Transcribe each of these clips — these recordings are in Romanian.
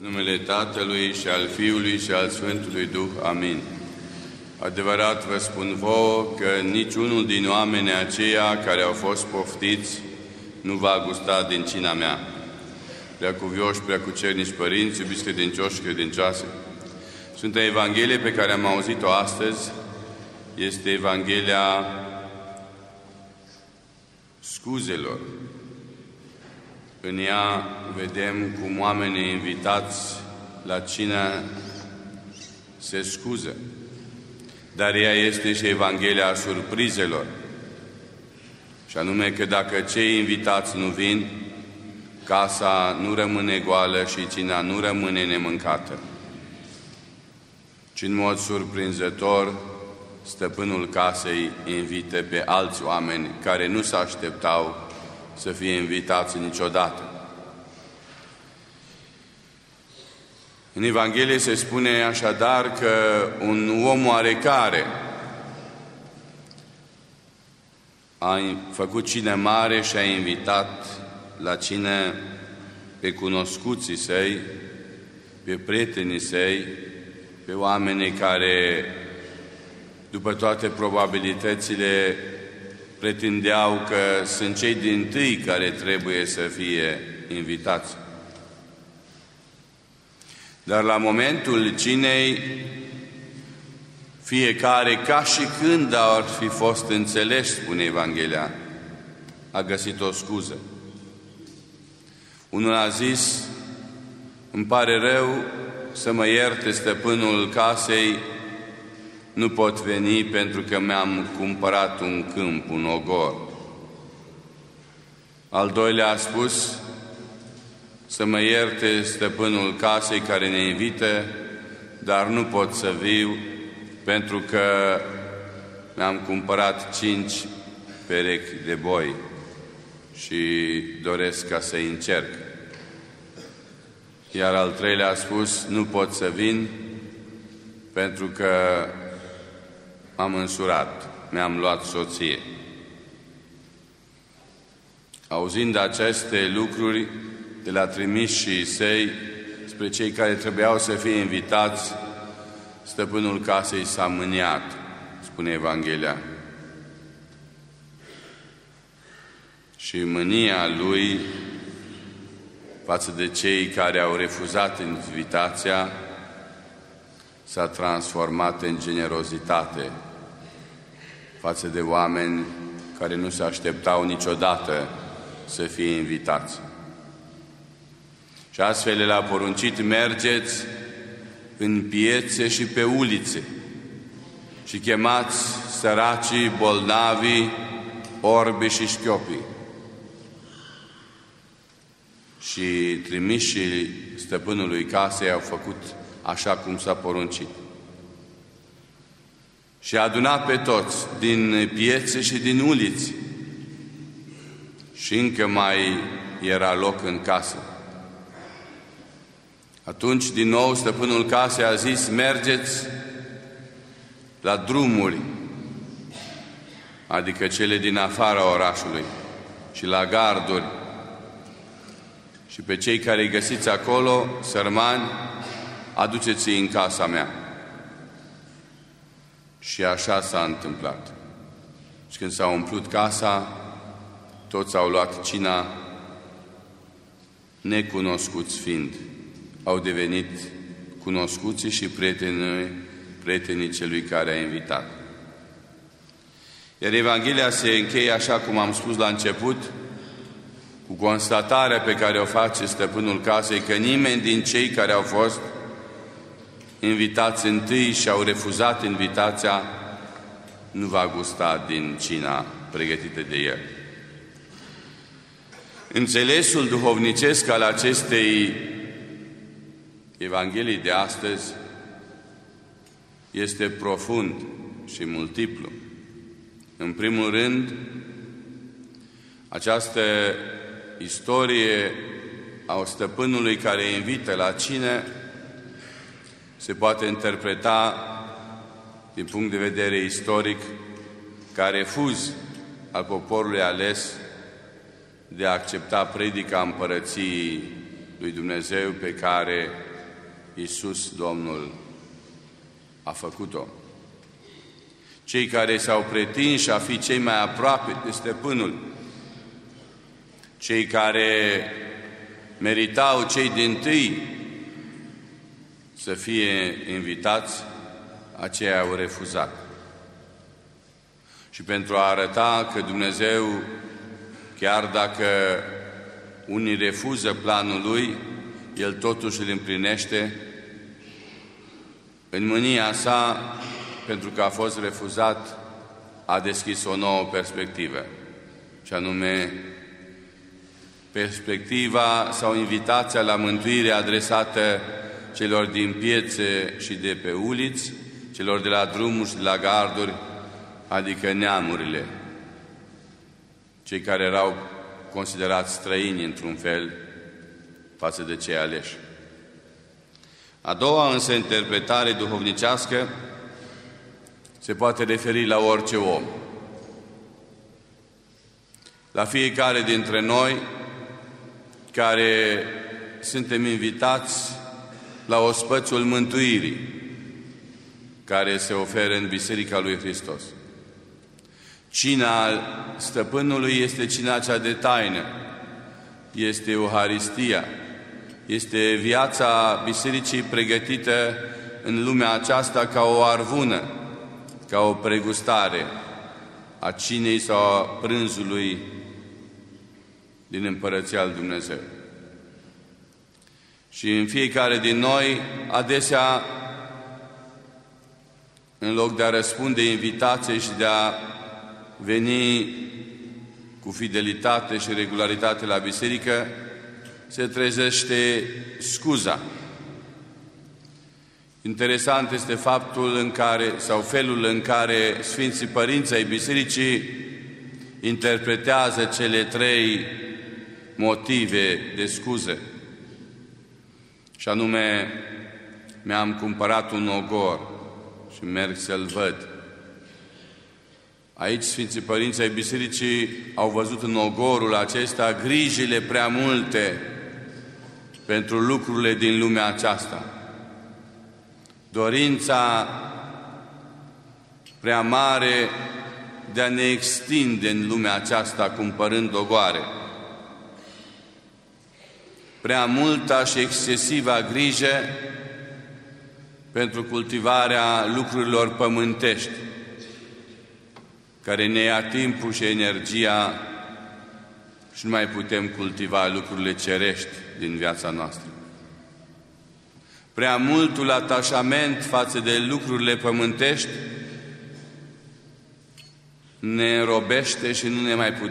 Numele Tatălui și al Fiului și al Sfântului Duh. Amin. Adevărat vă spun vouă că niciunul din oamenii aceia care au fost poftiți nu va gusta din cina mea. Preacuvioși, preacucernici părinți, iubiți credincioși și credincioase, Sfânta Evanghelie pe care am auzit-o astăzi este Evanghelia scuzelor. În ea vedem cum oamenii invitați la cină se scuză. Dar ea este și Evanghelia surprizelor. Și anume că dacă cei invitați nu vin, casa nu rămâne goală și cina nu rămâne nemâncată. Ci în mod surprinzător, stăpânul casei invite pe alți oameni care nu se așteptau să fie invitați niciodată. În Evanghelie se spune așadar că un om oarecare a făcut cină mare și a invitat la cină pe cunoscuții săi, pe prietenii săi, pe oamenii care, după toate probabilitățile, pretindeau că sunt cei dintâi care trebuie să fie invitați. Dar la momentul cinei, fiecare, ca și când ar fi fost înțeleși, spune Evanghelia, a găsit o scuză. Unul a zis: îmi pare rău, să mă ierte stăpânul casei, nu pot veni pentru că mi-am cumpărat un câmp, un ogor. Al doilea a spus: să mă ierte stăpânul casei care ne invită, dar nu pot să viu pentru că mi-am cumpărat 5 perechi de boi și doresc ca să-i încerc. Iar al treilea a spus: nu pot să vin pentru că m-am însurat, mi-am luat soție. Auzind aceste lucruri de la trimișii săi spre cei care trebuiau să fie invitați, stăpânul casei s-a mâniat, spune Evanghelia. Și mânia lui față de cei care au refuzat invitația s-a transformat în generozitate față de oameni care nu se așteptau niciodată să fie invitați. Și astfel el a poruncit: mergeți în piețe și pe ulițe și chemați săracii, bolnavii, orbi și șchiopii. Și trimișii stăpânului casei au făcut așa cum s-a poruncit. Și a adunat pe toți din piețe și din uliți. Și încă mai era loc în casă. Atunci, din nou, stăpânul casei a zis: mergeți la drumuri, adică cele din afara orașului, și la garduri, și pe cei care îi găsiți acolo, sărmani, aduceți-i în casa mea. Și așa s-a întâmplat. Și când s-a umplut casa, toți au luat cina, necunoscuți fiind. Au devenit cunoscuții și prietenii celui care a invitat. Iar Evanghelia se încheie, așa cum am spus la început, cu constatarea pe care o face stăpânul casei că nimeni din cei care au fost invitați întâi și au refuzat invitația nu va gusta din cina pregătită de el. Înțelesul duhovnicesc al acestei Evanghelii de astăzi este profund și multiplu. În primul rând, această istorie a stăpânului care invită la cină se poate interpreta din punct de vedere istoric ca refuz al poporului ales de a accepta predica împărăției lui Dumnezeu pe care Iisus Domnul a făcut-o. Cei care s-au pretinși a fi cei mai aproape de Stăpânul, cei care meritau cei dintâi să fie invitați, aceia au refuzat. Și pentru a arăta că Dumnezeu, chiar dacă unii refuză planul Lui, El totuși îl împlinește, în mânia sa, pentru că a fost refuzat, a deschis o nouă perspectivă, și anume perspectiva sau invitația la mântuire adresată celor din piețe și de pe uliți, celor de la drumuri și de la garduri, adică neamurile, cei care erau considerați străini într-un fel față de cei aleși. A doua însă interpretare duhovnicească se poate referi la orice om, la fiecare dintre noi care suntem invitați la ospățul mântuirii care se oferă în Biserica lui Hristos. Cina Stăpânului este cina cea de taină, este Euharistia, este viața Bisericii pregătită în lumea aceasta ca o arvună, ca o pregustare a cinei sau a prânzului din Împărăția lui Dumnezeu. Și în fiecare din noi, adesea, în loc de a răspunde invitației și de a veni cu fidelitate și regularitate la biserică, se trezește scuza. Interesant este faptul în care, sau felul în care Sfinții Părinți ai Bisericii interpretează cele trei motive de scuze. Și anume, mi-am cumpărat un ogor și merg să-l văd. Aici Sfinții Părinți ai Bisericii au văzut în ogorul acesta grijile prea multe pentru lucrurile din lumea aceasta. Dorința prea mare de a ne extinde în lumea aceasta cumpărând ogoare. Prea multa și excesiva grijă pentru cultivarea lucrurilor pământești, care ne ia timpul și energia și nu mai putem cultiva lucrurile cerești din viața noastră. Prea multul atașament față de lucrurile pământești ne înrobește și nu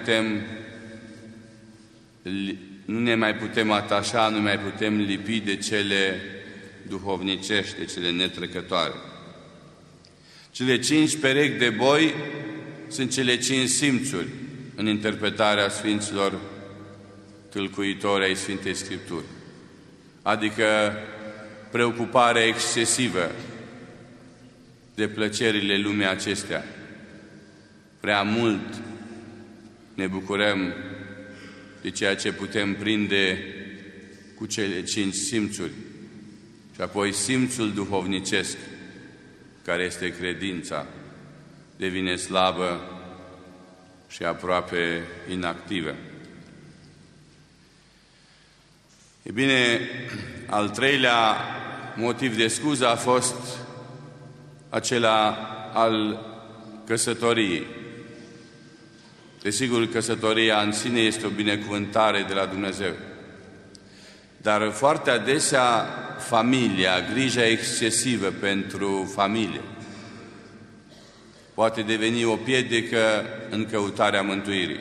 ne mai putem atașa, nu mai putem lipi de cele duhovnicești, de cele netrecătoare. Cele 5 perechi de boi sunt cele 5 simțuri în interpretarea Sfinților tâlcuitori ai Sfintei Scripturi, adică preocuparea excesivă de plăcerile lumii acestea. Prea mult ne bucurăm de ceea ce putem prinde cu cele 5 simțuri și apoi simțul duhovnicesc, care este credința, devine slabă și aproape inactivă. E bine, al treilea motiv de scuză a fost acela al căsătoriei. Desigur, căsătoria în sine este o binecuvântare de la Dumnezeu. Dar foarte adesea familia, grija excesivă pentru familie, poate deveni o piedică în căutarea mântuirii.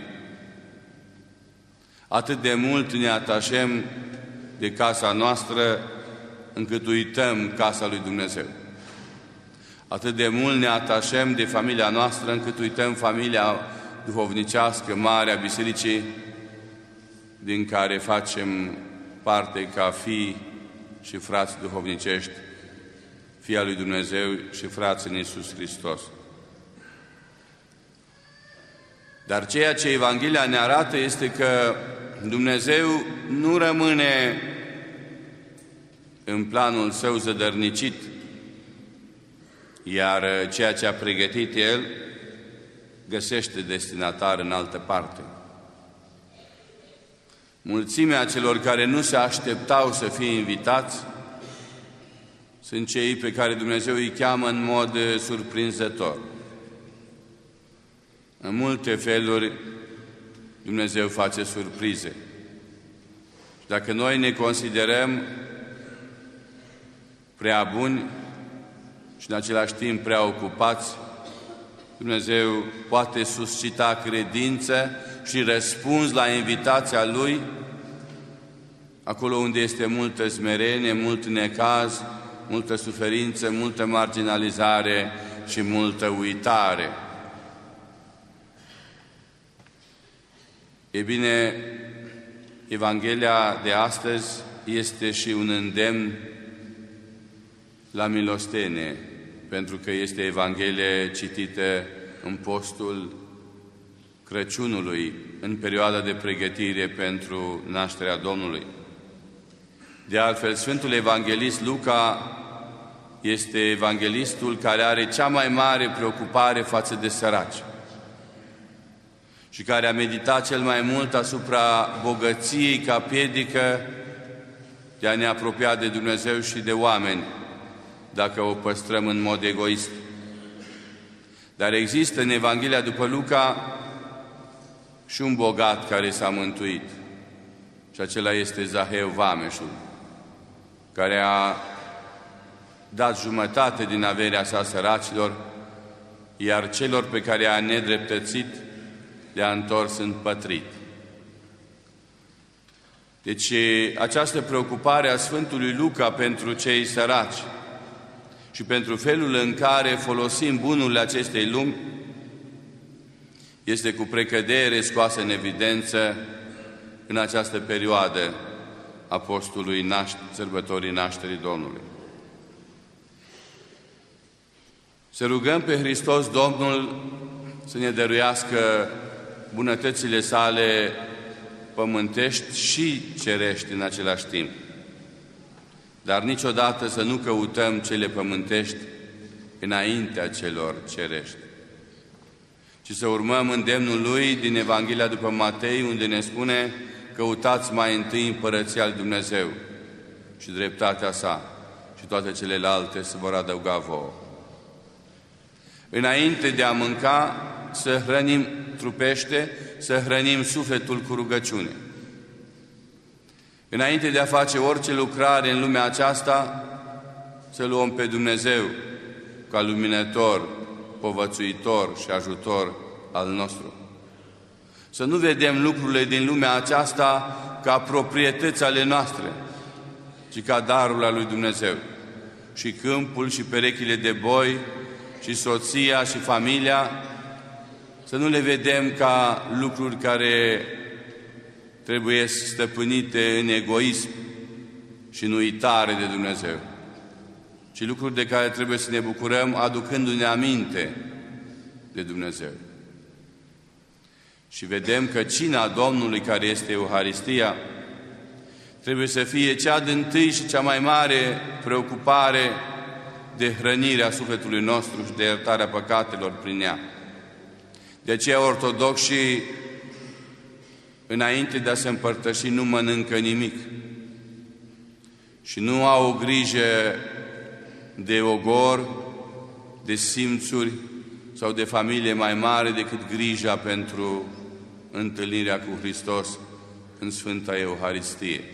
Atât de mult ne atașăm de casa noastră, încât uităm casa lui Dumnezeu. Atât de mult ne atașăm de familia noastră, încât uităm familia duhovnicească mare a Bisericii, din care facem parte ca fii și frați duhovnicești, fii al lui Dumnezeu și frați în Iisus Hristos. Dar ceea ce Evanghelia ne arată este că Dumnezeu nu rămâne în planul său zădărnicit, iar ceea ce a pregătit El găsește destinatar în altă parte. Mulțimea celor care nu se așteptau să fie invitați sunt cei pe care Dumnezeu îi cheamă în mod surprinzător. În multe feluri Dumnezeu face surprize. Dacă noi ne considerăm prea buni și în același timp prea ocupați, Dumnezeu poate suscita credință și răspuns la invitația Lui acolo unde este multă smerenie, mult necaz, multă suferință, multă marginalizare și multă uitare. E bine, Evanghelia de astăzi este și un îndemn la milostenie, pentru că este Evanghelie citită în postul Crăciunului, în perioada de pregătire pentru nașterea Domnului. De altfel, Sfântul Evanghelist Luca este evanghelistul care are cea mai mare preocupare față de săraci și care a meditat cel mai mult asupra bogăției ca piedică de a ne apropia de Dumnezeu și de oameni, dacă o păstrăm în mod egoist. Dar există în Evanghelia după Luca și un bogat care s-a mântuit, și acela este Zaheu vameșul, care a dat jumătate din averea sa săracilor, iar celor pe care a nedreptățit le-a întors în pătrit. Deci această preocupare a Sfântului Luca pentru cei săraci și pentru felul în care folosim bunurile acestei lumi este cu precădere scoasă în evidență în această perioadă a postului sărbătorii nașterii Domnului. Să rugăm pe Hristos Domnul să ne dăruiască bunătățile sale pământești și cerești în același timp. Dar niciodată să nu căutăm cele pământești înaintea celor cerești, ci să urmăm îndemnul Lui din Evanghelia după Matei, unde ne spune: căutați mai întâi împărăția lui Dumnezeu și dreptatea sa, și toate celelalte se vor adăuga vouă. Înainte de a mânca, să hrănim trupește, să hrănim sufletul cu rugăciune. Înainte de a face orice lucrare în lumea aceasta, să luăm pe Dumnezeu ca luminător, povățuitor și ajutor al nostru. Să nu vedem lucrurile din lumea aceasta ca proprietăți ale noastre, ci ca darul al lui Dumnezeu. Și câmpul și perechile de boi și soția și familia, să nu le vedem ca lucruri care trebuie stăpânite în egoism și în uitare de Dumnezeu, ci lucruri de care trebuie să ne bucurăm aducându-ne aminte de Dumnezeu. Și vedem că cina Domnului, care este Euharistia, trebuie să fie cea dintâi și cea mai mare preocupare de hrănirea sufletului nostru și de iertarea păcatelor prin ea. De aceea ortodoxii, înainte de a se împărtăși, nu mănâncă nimic și nu au o grijă de ogor, de simțuri sau de familie mai mare decât grija pentru întâlnirea cu Hristos în Sfânta Euharistie.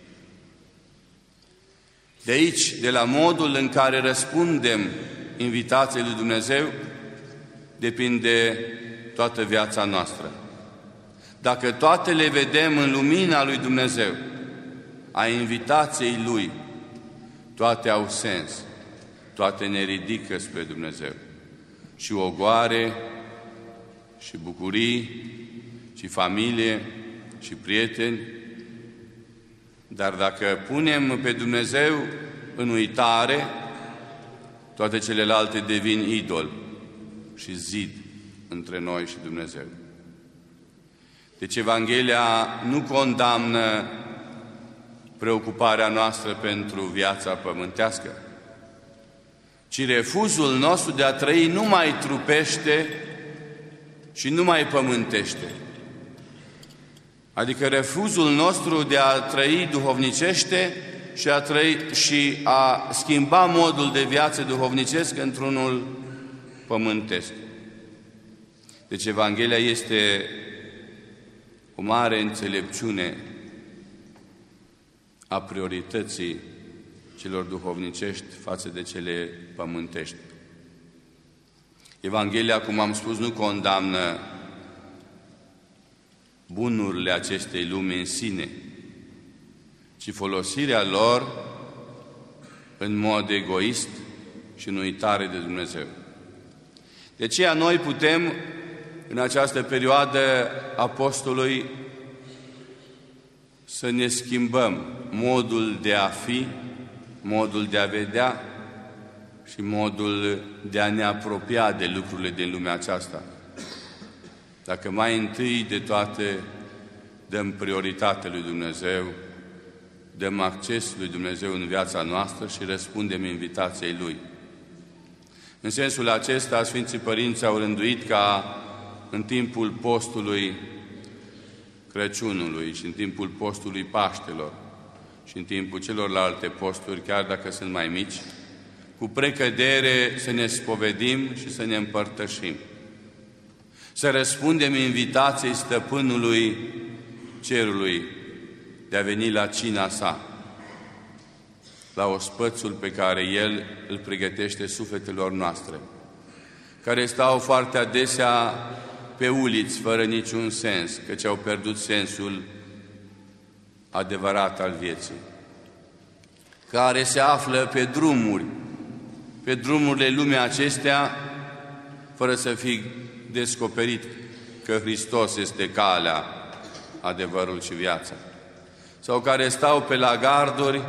De aici, de la modul în care răspundem invitației lui Dumnezeu, depinde toată viața noastră. Dacă toate le vedem în lumina lui Dumnezeu, a invitației Lui, toate au sens, toate ne ridică spre Dumnezeu. Și ogoare, și bucurii, și familie, și prieteni. Dar dacă punem pe Dumnezeu în uitare, toate celelalte devin idol și zid între noi și Dumnezeu. Deci Evanghelia nu condamnă preocuparea noastră pentru viața pământească, ci refuzul nostru de a trăi nu mai trupește și nu mai pământește. Adică refuzul nostru de a trăi duhovnicește și a schimba modul de viață duhovnicesc într-unul pământesc. Deci Evanghelia este o mare înțelepciune a priorității celor duhovnicești față de cele pământești. Evanghelia, cum am spus, nu condamnă bunurile acestei lumi în sine, ci folosirea lor în mod egoist și în uitare de Dumnezeu. De aceea noi putem, în această perioadă apostolului, să ne schimbăm modul de a fi, modul de a vedea și modul de a ne apropia de lucrurile din lumea aceasta. Dacă mai întâi de toate dăm prioritate lui Dumnezeu, dăm acces lui Dumnezeu în viața noastră și răspundem invitației Lui. În sensul acesta, Sfinții Părinți au rânduit ca în timpul postului Crăciunului și în timpul postului Paștelor și în timpul celorlalte posturi, chiar dacă sunt mai mici, cu precădere să ne spovedim și să ne împărtășim. Să răspundem invitației Stăpânului Cerului de a veni la cina sa, la ospățul pe care El îl pregătește sufletelor noastre, care stau foarte adesea pe uliți fără niciun sens, căci au pierdut sensul adevărat al vieții, care se află pe drumurile lumii acestea, fără să fi descoperit că Hristos este calea, adevărul și viața, sau care stau pe la garduri,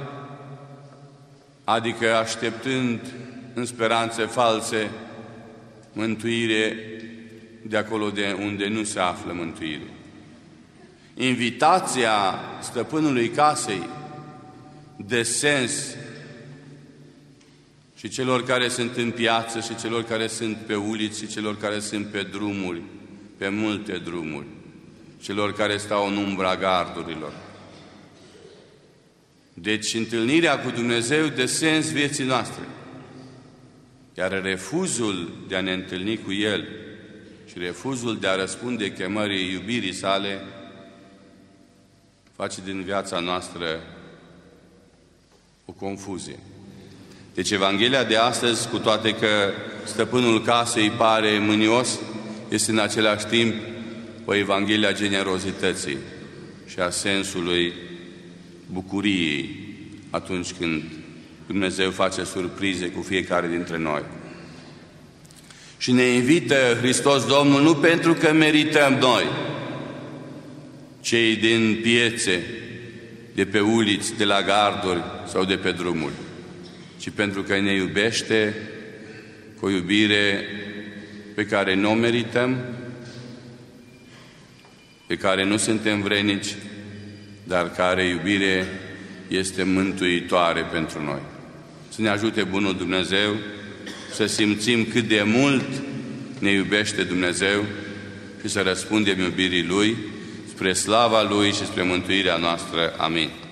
adică așteptând în speranțe false mântuire de acolo de unde nu se află mântuire. Invitația stăpânului casei de sens și celor care sunt în piață și celor care sunt pe uliți și celor care sunt pe drumuri, pe multe drumuri, celor care stau în umbra gardurilor. Deci întâlnirea cu Dumnezeu dă sens vieții noastre, iar refuzul de a ne întâlni cu El și refuzul de a răspunde chemării iubirii sale face din viața noastră o confuzie. Deci Evanghelia de astăzi, cu toate că stăpânul casei pare mânios, este în același timp o Evanghelie a generozității și a sensului bucuriei atunci când Dumnezeu face surprize cu fiecare dintre noi. Și ne invită Hristos Domnul nu pentru că merităm noi, cei din piețe, de pe uliți, de la garduri sau de pe drumuri, ci pentru că ne iubește cu o iubire pe care nu o merităm, pe care nu suntem vrednici, dar care iubire este mântuitoare pentru noi. Să ne ajute bunul Dumnezeu să simțim cât de mult ne iubește Dumnezeu și să răspundem iubirii Lui spre slava Lui și spre mântuirea noastră. Amin.